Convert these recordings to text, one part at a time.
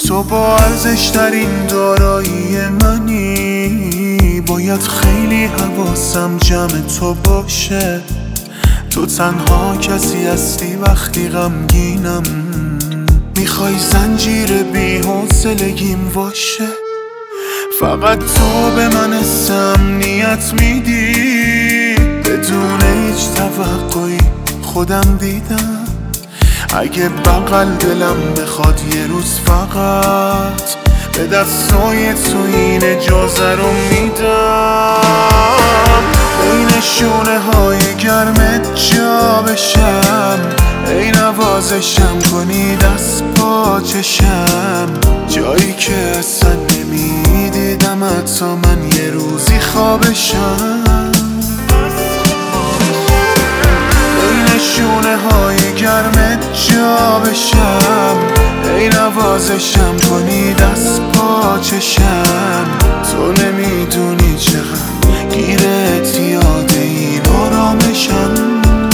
تو با ارزش‌ترین دارایی منی، باید خیلی حواسم جمع تو باشه. تو تنها کسی هستی وقتی غمگینم، میخوای زنجیر بی‌حوصلگیم باشه. فقط تو به من حس امنیت میدی، بدون هیچ توقعی خودم دیدم. اگه بغل دلم بخواد یه روز فقط به دستای تو این اجازه رو میدم. بین شونه های گرمت جا بشم، ای نوازشم کنی دست پا چشم، جایی که اصلا نمیدیدم حتی من یه روزی خوابشم. بین شونه های گرمت جا بشم، ای نوازشم کنی دست پا چشم، تو نمیدونی چقدر گیرت یاد این آرامشم.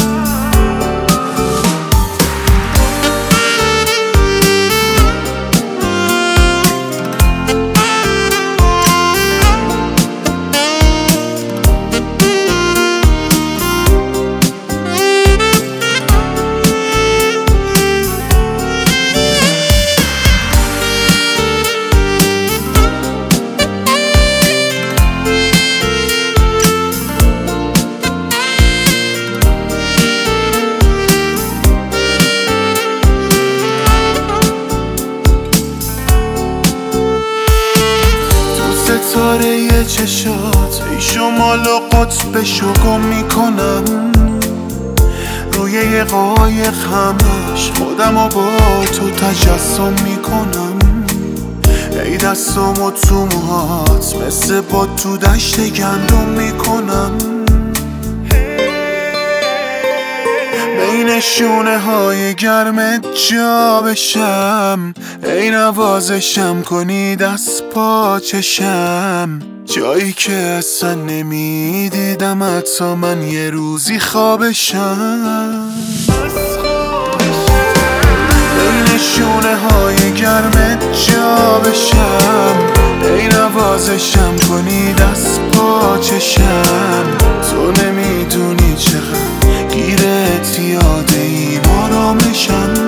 ستاره چشات ای شمال و قطبشو گم میکنم، روی یه قایق همش خودمو با تو تجسم میکنم. ای دستامو تو موهات مثل با تو دشت گندم میکنم. بین شونه های گرمت جا بشم، ای نوازشم کنی دست پا چشم، جایی که اصلا نمیدیدم حتی من یه روزی خوابشم. بین شونه های گرمت جا بشم، ای نوازشم کنی دست پا چشم، تو نمیدونی چقدر گیرت یاد این آرامشم.